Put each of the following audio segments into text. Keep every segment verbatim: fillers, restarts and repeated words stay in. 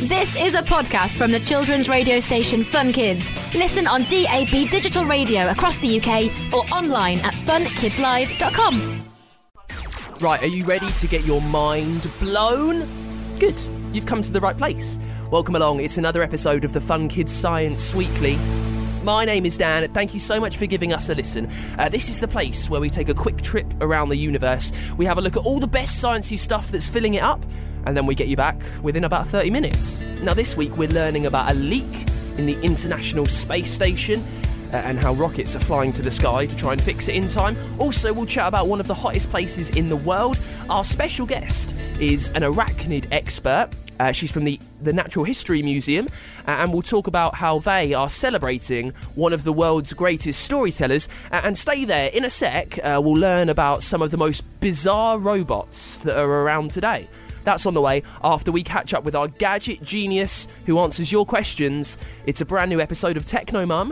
This is a podcast from the children's radio station Fun Kids. Listen on D A B digital radio across the U K or online at fun kids live dot com. Right, are you ready to get your mind blown? Good, you've come to the right place. Welcome along, it's another episode of the Fun Kids Science Weekly. My name is Dan, thank you so much for giving us a listen. Uh, this is the place where we take a quick trip around the universe. We have a look at all the best sciencey stuff that's filling it up, and then we get you back within about thirty minutes. Now this week we're learning about a leak in the International Space Station, uh, and how rockets are flying to the sky to try and fix it in time. Also, we'll chat about one of the hottest places in the world. Our special guest is an arachnid expert. Uh, she's from the, the Natural History Museum, uh, and we'll talk about how they are celebrating one of the world's greatest storytellers. Uh, and stay there, in a sec, uh, we'll learn about some of the most bizarre robots that are around today. That's on the way after we catch up with our gadget genius who answers your questions. It's a brand new episode of Techno Mum.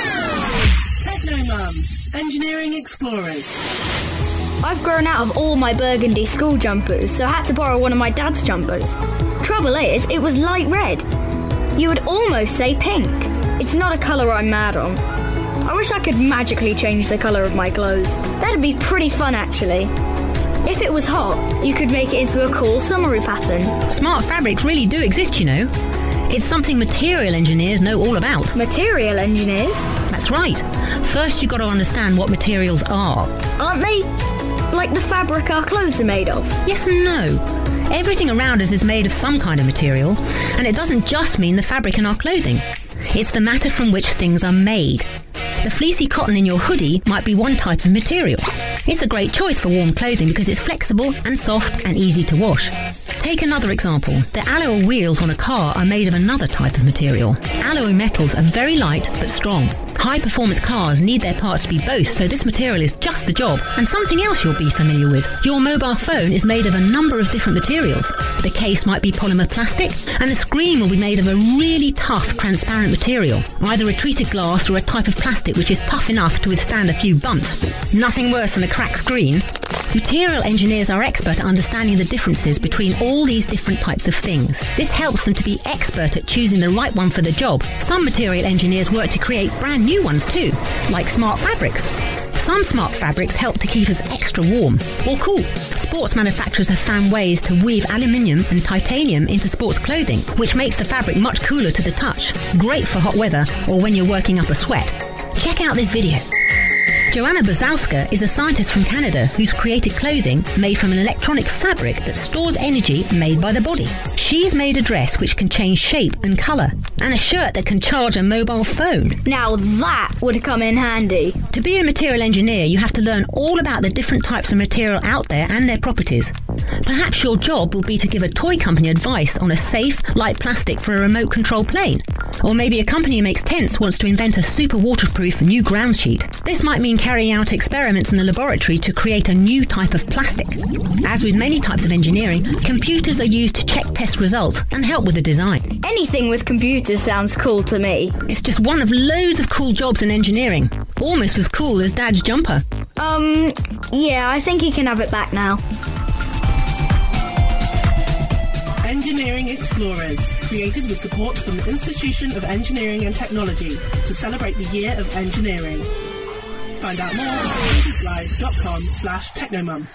Techno Mum, Engineering Explorers. I've grown out of all my burgundy school jumpers, so I had to borrow one of my dad's jumpers. Trouble is, it was light red. You would almost say pink. It's not a colour I'm mad on. I wish I could magically change the colour of my clothes. That'd be pretty fun, actually. If it was hot, you could make it into a cool summery pattern. Smart fabrics really do exist, you know. It's something material engineers know all about. Material engineers? That's right. First, you've got to understand what materials are. Aren't they like the fabric our clothes are made of? Yes and no. Everything around us is made of some kind of material, and it doesn't just mean the fabric in our clothing. It's the matter from which things are made. The fleecy cotton in your hoodie might be one type of material. It's a great choice for warm clothing because it's flexible and soft and easy to wash. Take another example. The alloy wheels on a car are made of another type of material. Alloy metals are very light but strong. High-performance cars need their parts to be both, so this material is just the job. And something else you'll be familiar with. Your mobile phone is made of a number of different materials. The case might be polymer plastic, and the screen will be made of a really tough, transparent material, either a treated glass or a type of plastic which is tough enough to withstand a few bumps. Nothing worse than a cracked screen. Material engineers are expert at understanding the differences between all these different types of things. This helps them to be expert at choosing the right one for the job. Some material engineers work to create brand new ones too, like smart fabrics. Some smart fabrics help to keep us extra warm or cool. Sports manufacturers have found ways to weave aluminium and titanium into sports clothing, which makes the fabric much cooler to the touch. Great for hot weather or when you're working up a sweat. Check out this video. Joanna Bazowska is a scientist from Canada who's created clothing made from an electronic fabric that stores energy made by the body. She's made a dress which can change shape and colour, and a shirt that can charge a mobile phone. Now that would come in handy. To be a material engineer, you have to learn all about the different types of material out there and their properties. Perhaps your job will be to give a toy company advice on a safe, light plastic for a remote control plane. Or maybe a company who makes tents wants to invent a super waterproof new ground sheet. This might mean carrying out experiments in a laboratory to create a new type of plastic. As with many types of engineering, computers are used to check test results and help with the design. Anything with computers sounds cool to me. It's just one of loads of cool jobs in engineering. Almost as cool as Dad's jumper. Um, yeah, I think he can have it back now. Engineering Explorers, created with support from the Institution of Engineering and Technology to celebrate the Year of Engineering. Find out more at kids live dot com slash technomum.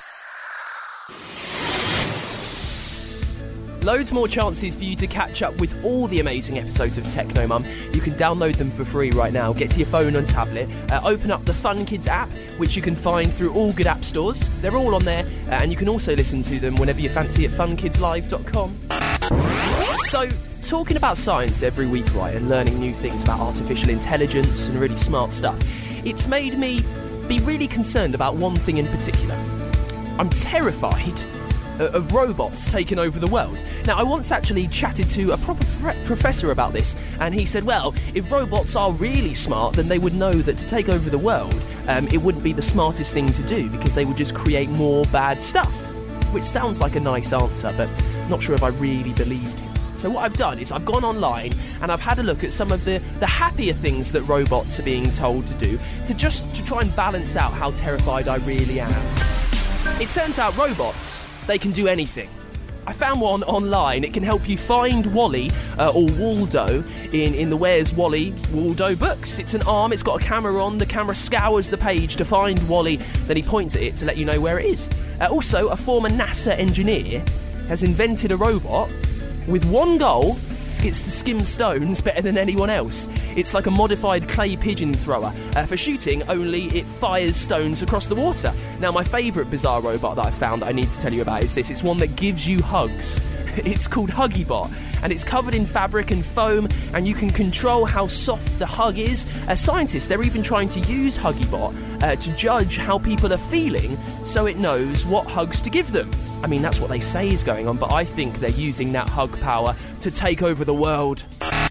Loads more chances for you to catch up with all the amazing episodes of Techno Mum. You can download them for free right now. Get to your phone and tablet. Uh, open up the Fun Kids app, which you can find through all good app stores. They're all on there, uh, and you can also listen to them whenever you fancy at fun kids live dot com. So, talking about science every week, right, and learning new things about artificial intelligence and really smart stuff, it's made me be really concerned about one thing in particular. I'm terrified of robots taking over the world. Now, I once actually chatted to a proper pro- professor about this, and he said, well, if robots are really smart, then they would know that to take over the world, um, it wouldn't be the smartest thing to do, because they would just create more bad stuff. Which sounds like a nice answer, but not sure if I really believed him. So what I've done is I've gone online and I've had a look at some of the, the happier things that robots are being told to do, to just to try and balance out how terrified I really am. It turns out robots, they can do anything. I found one online. It can help you find Wally uh, or Waldo in, in the Where's Wally Waldo books. It's an arm, it's got a camera on. The camera scours the page to find Wally, then he points at it to let you know where it is. Uh, also, a former NASA engineer has invented a robot with one goal. It's to skim stones better than anyone else. It's like a modified clay pigeon thrower. Uh, for shooting, only it fires stones across the water. Now, my favourite bizarre robot that I found that I need to tell you about is this. It's one that gives you hugs. It's called Huggybot, and it's covered in fabric and foam, and you can control how soft the hug is. As scientists, they're even trying to use Huggybot uh, to judge how people are feeling so it knows what hugs to give them. I mean, that's what they say is going on, but I think they're using that hug power to take over the world.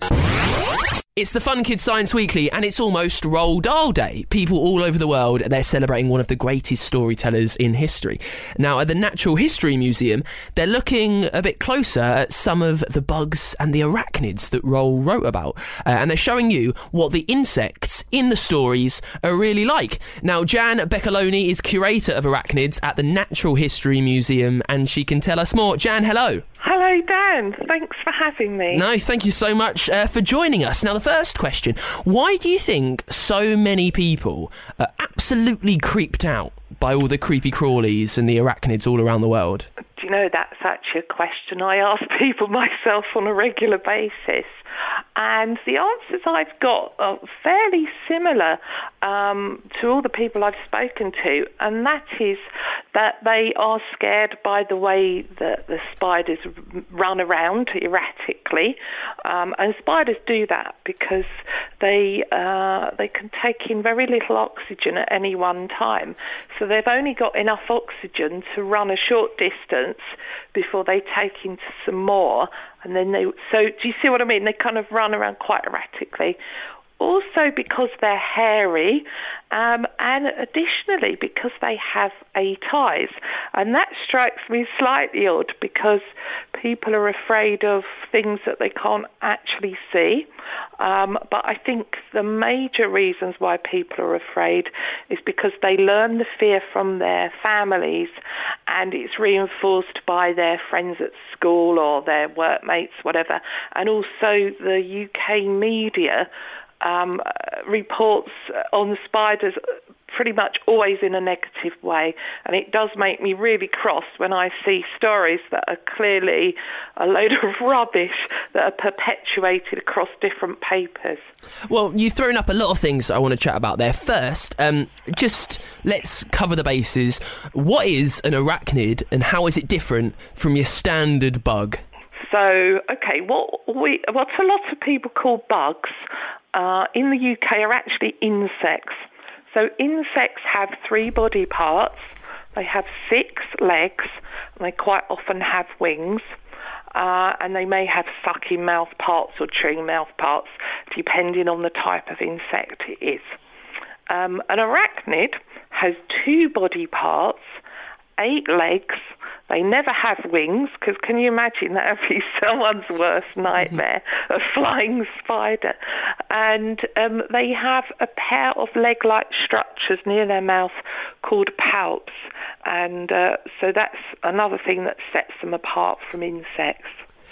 It's the Fun Kids Science Weekly, and it's almost Roald Dahl Day. People all over the world, they're celebrating one of the greatest storytellers in history. Now, at the Natural History Museum, they're looking a bit closer at some of the bugs and the arachnids that Roald wrote about. Uh, and they're showing you what the insects in the stories are really like. Now, Jan Beccaloni is curator of arachnids at the Natural History Museum, and she can tell us more. Jan, hello. Hello, Dan. Thanks for having me. No, thank you so much uh, for joining us. Now, the first question, why do you think so many people are absolutely creeped out by all the creepy crawlies and the arachnids all around the world? Do you know, that's actually a question I ask people myself on a regular basis. And the answers I've got are fairly similar um, to all the people I've spoken to, and that is that they are scared by the way that the spiders run around erratically. Um, and spiders do that because they uh, they can take in very little oxygen at any one time. So they've only got enough oxygen to run a short distance before they take into some more. And then they, so do you see what I mean? They kind of run around quite erratically. Also because they're hairy, um, and additionally because they have eight eyes. And that strikes me slightly odd because people are afraid of things that they can't actually see. Um, but I think the major reasons why people are afraid is because they learn the fear from their families, and it's reinforced by their friends at school or their workmates, whatever. And also the U K media Um, uh, reports on spiders pretty much always in a negative way, and it does make me really cross when I see stories that are clearly a load of rubbish that are perpetuated across different papers. Well, you've thrown up a lot of things I want to chat about there. First, um, just let's cover the bases. What is an arachnid, and how is it different from your standard bug? So, okay, what we what a lot of people call bugs uh, in the U K are actually insects. So insects have three body parts. They have six legs, and they quite often have wings. Uh, and they may have sucking mouth parts or chewing mouth parts, depending on the type of insect it is. Um, an arachnid has two body parts, eight legs. They never have wings, because can you imagine that would be someone's worst nightmare, a flying spider. And um, they have a pair of leg-like structures near their mouth called palps. And uh, so that's another thing that sets them apart from insects.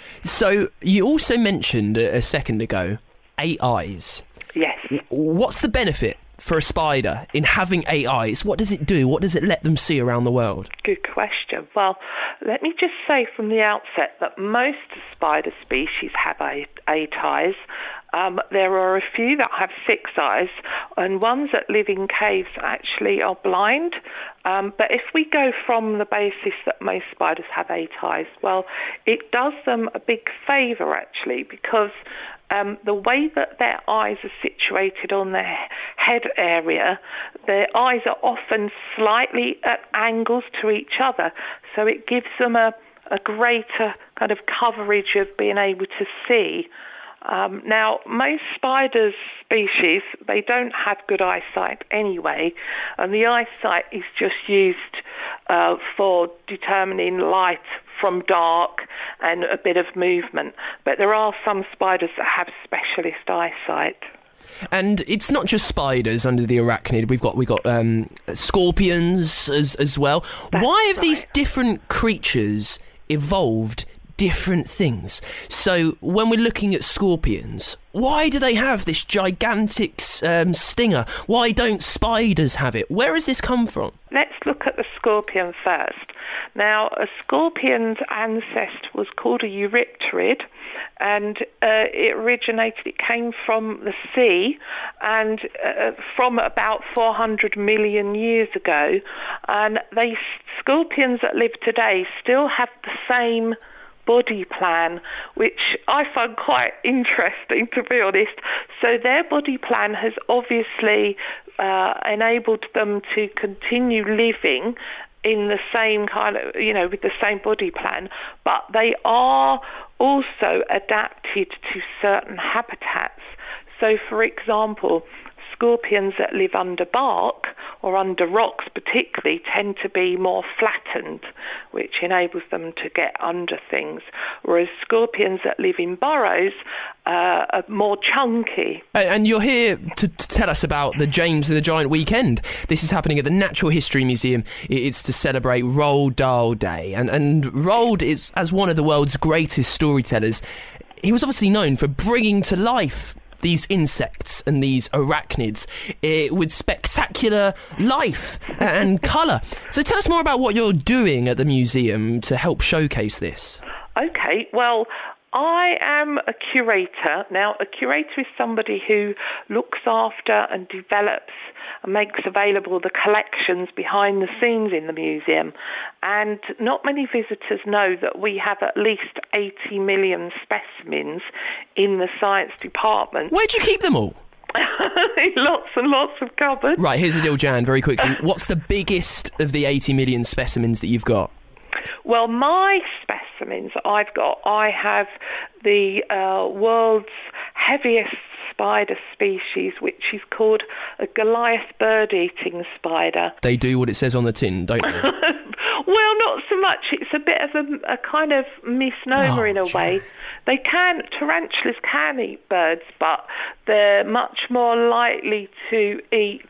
So you also mentioned a, a second ago, eight eyes. Yes. What's the benefit for a spider in having eight eyes? What does it do? What does it let them see around the world? Good question. Well, let me just say from the outset that most spider species have eight, eight eyes. Um, there are a few that have six eyes, and ones that live in caves actually are blind. Um, but if we go from the basis that most spiders have eight eyes, well, it does them a big favour, actually, because Um, the way that their eyes are situated on their head area, their eyes are often slightly at angles to each other. So it gives them a, a greater kind of coverage of being able to see. Um, now, most spiders species, they don't have good eyesight anyway, and the eyesight is just used uh, for determining light from dark and a bit of movement. But there are some spiders that have specialist eyesight. And it's not just spiders under the arachnid. We've got we've got um, scorpions as as well. That's Why have right. these different creatures evolved different things. So when we're looking at scorpions, why do they have this gigantic um, stinger? Why don't spiders have it? Where has this come from? Let's look at the scorpion first. Now, a scorpion's ancestor was called a eurypterid, and uh, it originated, it came from the sea, and uh, from about four hundred million years ago. And they scorpions that live today still have the same body plan, which I find quite interesting, to be honest. So their body plan has obviously uh, enabled them to continue living in the same kind of, you know, with the same body plan, but they are also adapted to certain habitats. So, for example, scorpions that live under bark or under rocks particularly tend to be more flattened, which enables them to get under things, whereas scorpions that live in burrows uh, are more chunky. And you're here to, to tell us about the James and the Giant Weekend. This is happening at the Natural History Museum. It's to celebrate Roald Dahl Day, and, and Roald is, as one of the world's greatest storytellers, he was obviously known for bringing to life these insects and these arachnids uh, with spectacular life and colour. So tell us more about what you're doing at the museum to help showcase this. Okay, well, I am a curator. Now, a curator is somebody who looks after and develops and makes available the collections behind the scenes in the museum. And not many visitors know that we have at least eighty million specimens in the science department. Where do you keep them all? Lots and lots of cupboards. Right, here's the deal, Jan, very quickly. What's the biggest of the eighty million specimens that you've got? Well, my specimens I've got, I have the uh, world's heaviest spider species, which is called a Goliath bird-eating spider. They do what it says on the tin, don't they? Well, not so much. It's a bit of a, a kind of misnomer oh, in a geez. way. They can, tarantulas can eat birds, but they're much more likely to eat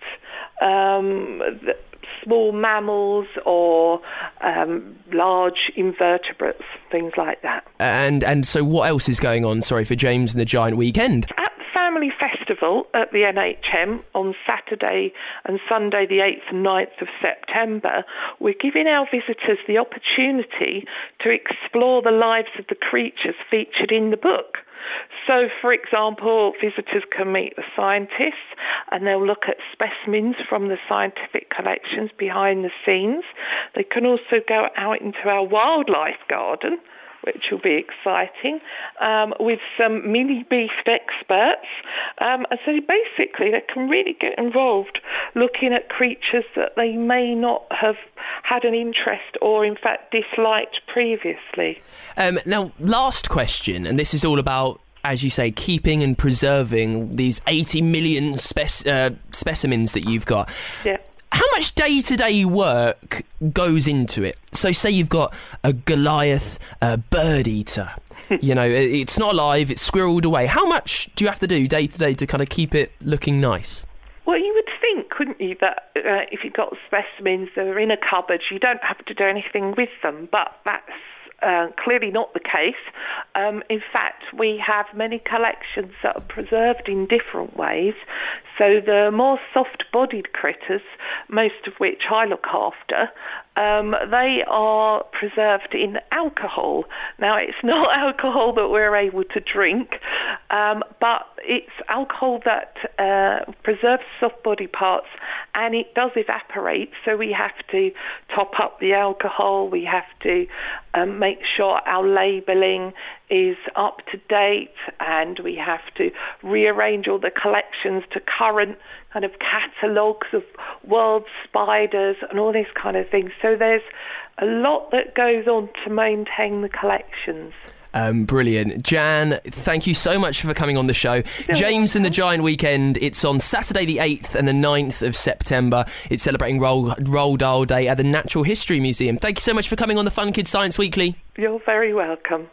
um, the, small mammals or um, large invertebrates, things like that. And and so what else is going on, sorry, for James and the Giant Weekend? At the Family Festival at the N H M on Saturday and Sunday the eighth and ninth of September, we're giving our visitors the opportunity to explore the lives of the creatures featured in the book. So, for example, visitors can meet the scientists and they'll look at specimens from the scientific collections behind the scenes. They can also go out into our wildlife garden, which will be exciting, um, with some mini-beast experts. Um, and so basically they can really get involved looking at creatures that they may not have had an interest or, in fact, disliked previously. Um, now, last question, and this is all about, as you say, keeping and preserving these eighty million spec- uh, specimens that you've got. Yeah. How much day-to-day work goes into it? So say you've got a Goliath uh, bird-eater. You know, it's not alive, it's squirreled away. How much do you have to do day-to-day to kind of keep it looking nice? Well, you would think, couldn't you, that uh, if you've got specimens that are in a cupboard, you don't have to do anything with them, but that's Uh, clearly not the case. Um, in fact, we have many collections that are preserved in different ways. So the more soft-bodied critters, most of which I look after, um, they are preserved in alcohol. Now, it's not alcohol that we're able to drink, um, but it's alcohol that uh, preserves soft body parts, and it does evaporate, so we have to top up the alcohol, we have to um, make sure our labelling is up to date, and we have to rearrange all the collections to current kind of catalogues of world spiders and all this kind of thing. So there's a lot that goes on to maintain the collections. Um, brilliant. Jan, thank you so much for coming on the show. You're James welcome. And the Giant Weekend, it's on Saturday the eighth and the ninth of September. It's celebrating Roald, Roald Dahl Day at the Natural History Museum. Thank you so much for coming on the Fun Kids Science Weekly. You're very welcome.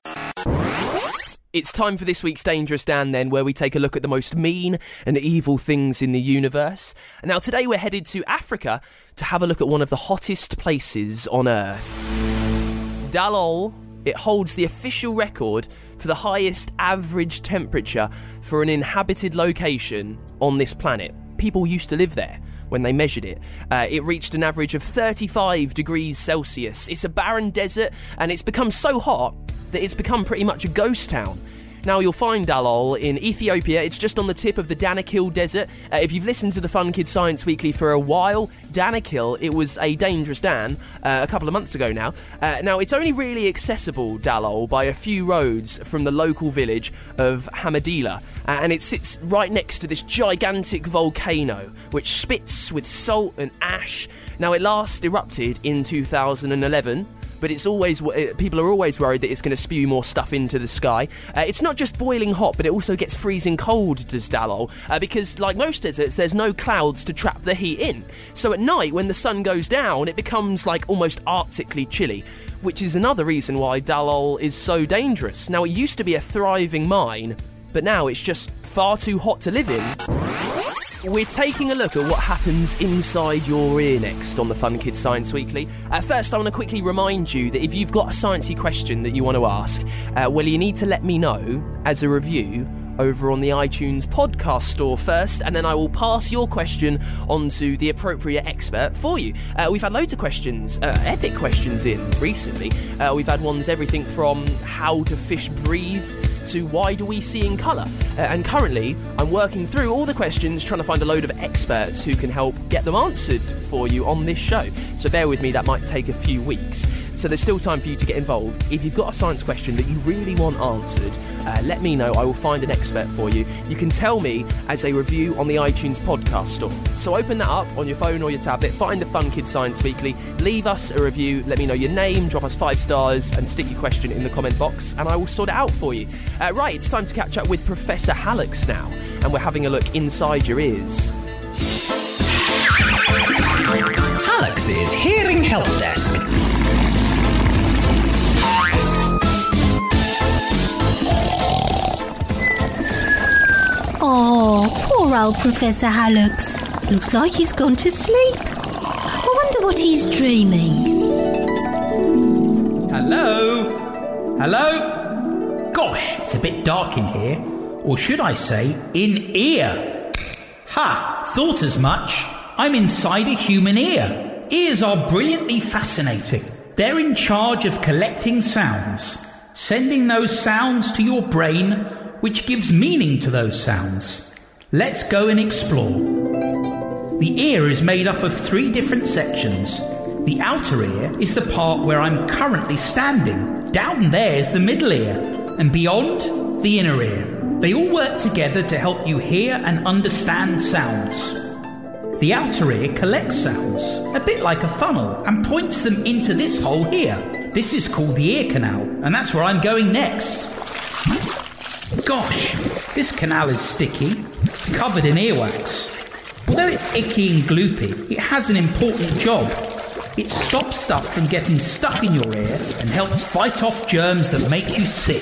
It's time for this week's Dangerous Dan then, where we take a look at the most mean and evil things in the universe. Now today we're headed to Africa to have a look at one of the hottest places on Earth. Dallol it holds the official record for the highest average temperature for an inhabited location on this planet. People used to live there when they measured it. Uh, it reached an average of thirty-five degrees Celsius. It's a barren desert, and it's become so hot that it's become pretty much a ghost town. Now, you'll find Dalol in Ethiopia. It's just on the tip of the Danakil Desert. Uh, if you've listened to the Fun Kids Science Weekly for a while, Danakil, it was a dangerous Dan uh, a couple of months ago now. Uh, now, it's only really accessible, Dalol, by a few roads from the local village of Hamadila. Uh, and it sits right next to this gigantic volcano, which spits with salt and ash. Now, it last erupted in two thousand eleven. But it's always people are always worried that it's going to spew more stuff into the sky. Uh, it's not just boiling hot, but it also gets freezing cold, does Dalol, uh, because like most deserts, there's no clouds to trap the heat in. So at night, when the sun goes down, it becomes like almost arctically chilly, which is another reason why Dalol is so dangerous. Now, it used to be a thriving mine, but now it's just far too hot to live in. We're taking a look at what happens inside your ear next on the Fun Kids Science Weekly. Uh, first, I want to quickly remind you that if you've got a sciencey question that you want to ask, uh, well, you need to let me know as a review over on the iTunes podcast store first, and then I will pass your question on to the appropriate expert for you. Uh, we've had loads of questions, uh, epic questions in recently. Uh, we've had ones everything from how do fish breathe to why do we see in colour? Uh, and currently, I'm working through all the questions, trying to find a load of experts who can help get them answered for you on this show. So bear with me, that might take a few weeks. So there's still time for you to get involved. If you've got a science question that you really want answered, uh, let me know. I will find an expert for you. You can tell me as a review on the iTunes podcast store. So open that up on your phone or your tablet, find the Fun Kids Science Weekly, leave us a review, let me know your name, drop us five stars, and stick your question in the comment box, and I will sort it out for you. Uh, right, it's time to catch up with Professor Hallux now, and we're having a look inside your ears. Hallux's Hearing Help Desk. Oh, poor old Professor Hallux. Looks like he's gone to sleep. I wonder what he's dreaming. Hello? Hello? Gosh, it's a bit dark in here. Or should I say, in ear. Ha! Thought as much. I'm inside a human ear. Ears are brilliantly fascinating. They're in charge of collecting sounds, sending those sounds to your brain, which gives meaning to those sounds. Let's go and explore. The ear is made up of three different sections. The outer ear is the part where I'm currently standing. Down there is the middle ear, and beyond, the inner ear. They all work together to help you hear and understand sounds. The outer ear collects sounds, a bit like a funnel, and points them into this hole here. This is called the ear canal, and that's where I'm going next. Gosh, this canal is sticky. It's covered in earwax. Although it's icky and gloopy, it has an important job. It stops stuff from getting stuck in your ear and helps fight off germs that make you sick.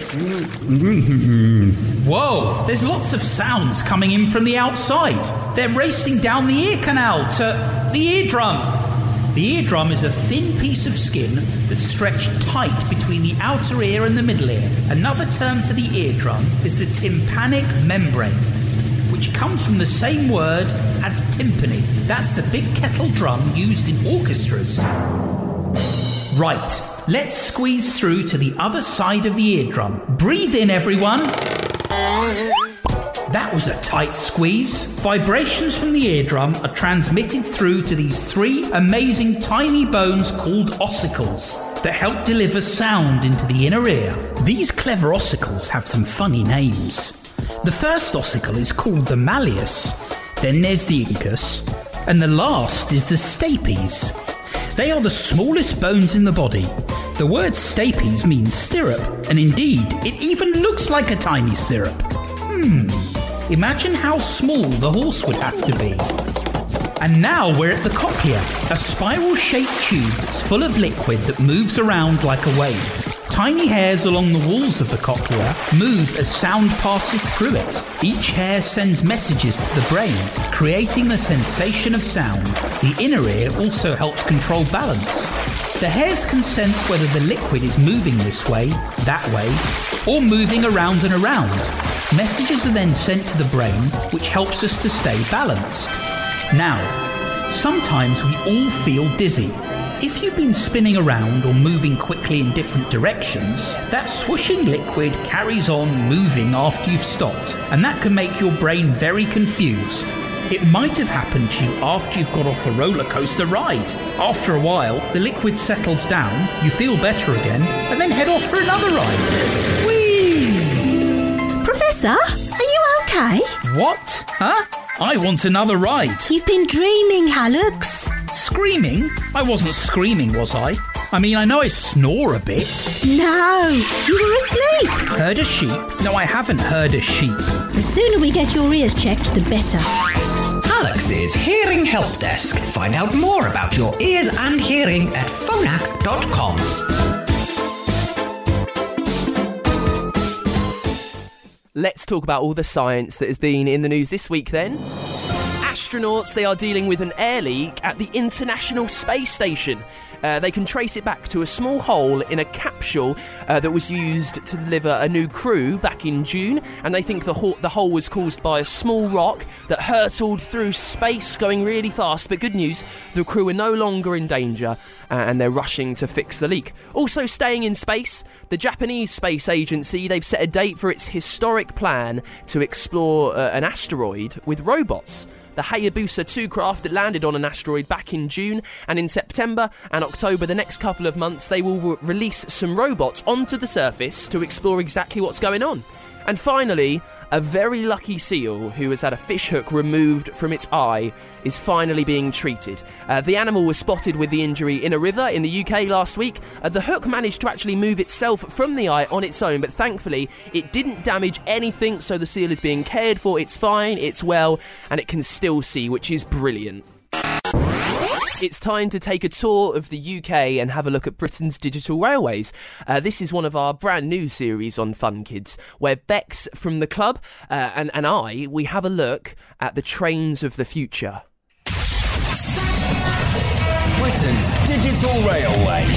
Whoa, there's lots of sounds coming in from the outside. They're racing down the ear canal to the eardrum. The eardrum is a thin piece of skin that's stretched tight between the outer ear and the middle ear. Another term for the eardrum is the tympanic membrane, which comes from the same word as timpani. That's the big kettle drum used in orchestras. Right, let's squeeze through to the other side of the eardrum. Breathe in, everyone. That was a tight squeeze. Vibrations from the eardrum are transmitted through to these three amazing tiny bones called ossicles that help deliver sound into the inner ear. These clever ossicles have some funny names. The first ossicle is called the malleus, then there's the incus, and the last is the stapes. They are the smallest bones in the body. The word stapes means stirrup, and indeed, it even looks like a tiny stirrup. Hmm, imagine how small the horse would have to be. And now we're at the cochlea, a spiral-shaped tube that's full of liquid that moves around like a wave. Tiny hairs along the walls of the cochlea move as sound passes through it. Each hair sends messages to the brain, creating the sensation of sound. The inner ear also helps control balance. The hairs can sense whether the liquid is moving this way, that way, or moving around and around. Messages are then sent to the brain, which helps us to stay balanced. Now, sometimes we all feel dizzy. If you've been spinning around or moving quickly in different directions, that swooshing liquid carries on moving after you've stopped, and that can make your brain very confused. It might have happened to you after you've got off a roller coaster ride. After a while, the liquid settles down, you feel better again, and then head off for another ride. Whee! Professor, are you okay? What? Huh? I want another ride. You've been dreaming, Hallux. Screaming? I wasn't screaming, was I? I mean, I know I snore a bit. No, you were asleep. Heard a sheep? No, I haven't heard a sheep. The sooner we get your ears checked, the better. Hallux's Hearing Help Desk. Find out more about your ears and hearing at phonak dot com. Let's talk about all the science that has been in the news this week then. Astronauts, they are dealing with an air leak at the International Space Station. Uh, they can trace it back to a small hole in a capsule uh, that was used to deliver a new crew back in June, and they think the, ho- the hole was caused by a small rock that hurtled through space going really fast. But good news, the crew are no longer in danger, uh, and they're rushing to fix the leak. Also staying in space, the Japanese Space Agency, they've set a date for its historic plan to explore uh, an asteroid with robots. The Hayabusa two craft that landed on an asteroid back in June, and in September and October, the next couple of months, they will re- release some robots onto the surface to explore exactly what's going on. And finally, a very lucky seal who has had a fishhook removed from its eye is finally being treated. Uh, the animal was spotted with the injury in a river in the U K last week. Uh, the hook managed to actually move itself from the eye on its own, but thankfully it didn't damage anything, so the seal is being cared for. It's fine, it's well, and it can still see, which is brilliant. It's time to take a tour of the U K and have a look at Britain's digital railways. Uh, this is one of our brand new series on Fun Kids, where Bex from the club uh, and, and I, we have a look at the trains of the future. Britain's digital railway.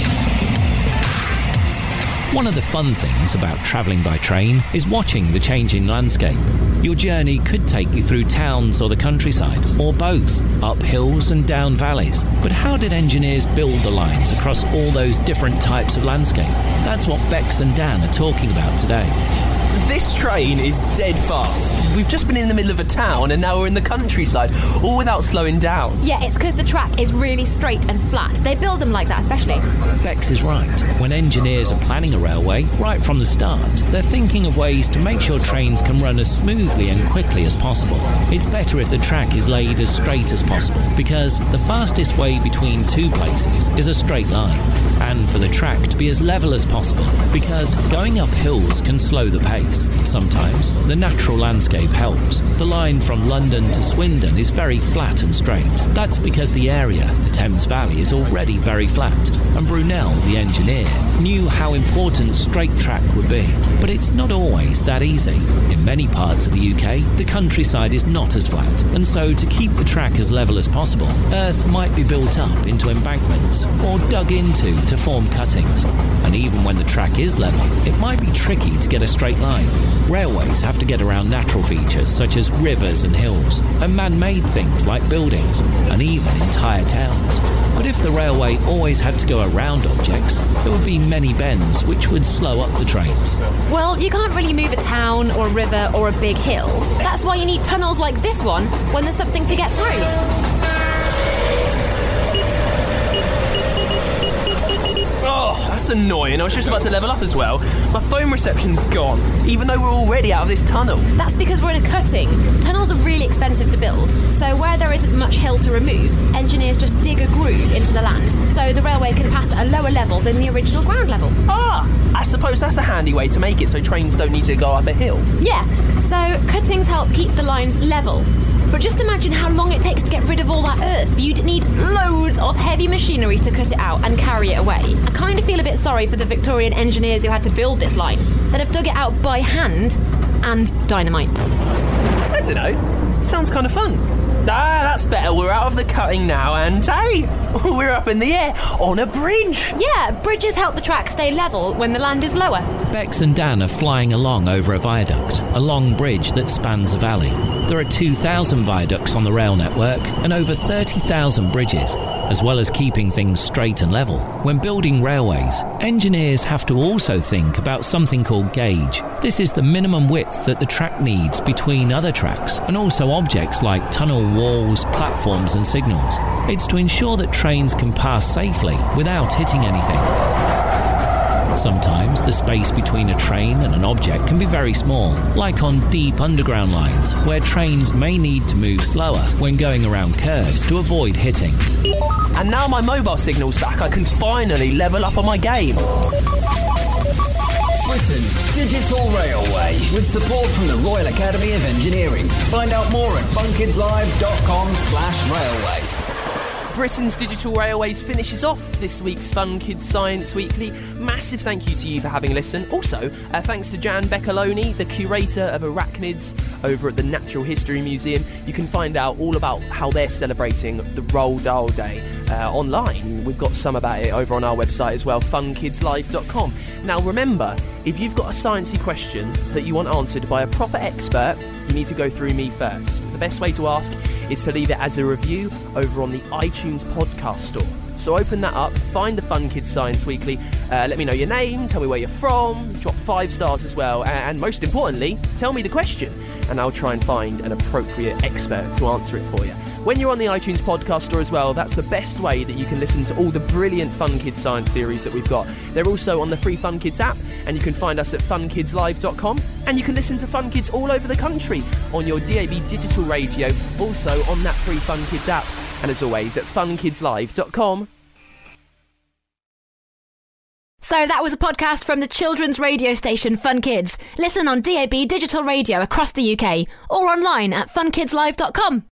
One of the fun things about travelling by train is watching the changing landscape. Your journey could take you through towns or the countryside, or both, up hills and down valleys. But how did engineers build the lines across all those different types of landscape? That's what Bex and Dan are talking about today. This train is dead fast. We've just been in the middle of a town and now we're in the countryside, all without slowing down. Yeah, it's because the track is really straight and flat. They build them like that especially. Bex is right. When engineers are planning a railway, right from the start, they're thinking of ways to make sure trains can run as smoothly and quickly as possible. It's better if the track is laid as straight as possible, because the fastest way between two places is a straight line, and for the track to be as level as possible, because going up hills can slow the pace. Sometimes the natural landscape helps. The line from London to Swindon is very flat and straight. That's because the area, the Thames Valley, is already very flat, and Brunel, the engineer, knew how important straight track would be. But it's not always that easy. In many parts of the U K, the countryside is not as flat, and so to keep the track as level as possible, earth might be built up into embankments or dug into to form cuttings. And even when the track is level, it might be tricky to get a straight line. Railways have to get around natural features such as rivers and hills, and man-made things like buildings, and even entire towns. But if the railway always had to go around objects, there would be many bends which would slow up the trains. Well, you can't really move a town or a river or a big hill. That's why you need tunnels like this one when there's something to get through. Oh, that's annoying. I was just about to level up as well. My phone reception's gone, even though we're already out of this tunnel. That's because we're in a cutting. Tunnels are really expensive to build, so where there isn't much hill to remove, engineers just dig a groove into the land, so the railway can pass at a lower level than the original ground level. Ah, I suppose that's a handy way to make it so trains don't need to go up a hill. Yeah, so cuttings help keep the lines level. But just imagine how long it takes to get rid of all that earth. You'd need loads of heavy machinery to cut it out and carry it away. I kind of feel a bit sorry for the Victorian engineers who had to build this line, that have dug it out by hand and dynamite. I don't know. Sounds kind of fun. Ah, that's better. We're out of the cutting now, and hey, we're up in the air on a bridge. Yeah, bridges help the track stay level when the land is lower. Bex and Dan are flying along over a viaduct, a long bridge that spans a valley. There are two thousand viaducts on the rail network and over thirty thousand bridges. As well as keeping things straight and level, when building railways, engineers have to also think about something called gauge. This is the minimum width that the track needs between other tracks, and also objects like tunnel walls, platforms and signals. It's to ensure that trains can pass safely without hitting anything. Sometimes the space between a train and an object can be very small, like on deep underground lines, where trains may need to move slower when going around curves to avoid hitting. And now my mobile signal's back, I can finally level up on my game. Britain's Digital Railway, with support from the Royal Academy of Engineering. Find out more at funkidslive.com slash railway. Britain's Digital Railways finishes off this week's Fun Kids Science Weekly. Massive thank you to you for having listened. Also, uh, thanks to Jan Beccaloni, the curator of arachnids over at the Natural History Museum. You can find out all about how they're celebrating the Roald Dahl Day uh, online. We've got some about it over on our website as well, fun kids live dot com. Now remember, if you've got a sciencey question that you want answered by a proper expert, you need to go through me first. The best way to ask is to leave it as a review over on the iTunes podcast store. So open that up, find the Fun Kids Science Weekly, uh, let me know your name, tell me where you're from, drop five stars as well, and, and most importantly, tell me the question, and I'll try and find an appropriate expert to answer it for you. When you're on the iTunes podcast store as well, that's the best way that you can listen to all the brilliant Fun Kids Science series that we've got. They're also on the free Fun Kids app, and you can find us at fun kids live dot com, and you can listen to Fun Kids all over the country on your D A B digital radio, also on that free Fun Kids app, and as always at fun kids live dot com. So that was a podcast from the children's radio station Fun Kids. Listen on D A B digital radio across the U K or online at fun kids live dot com.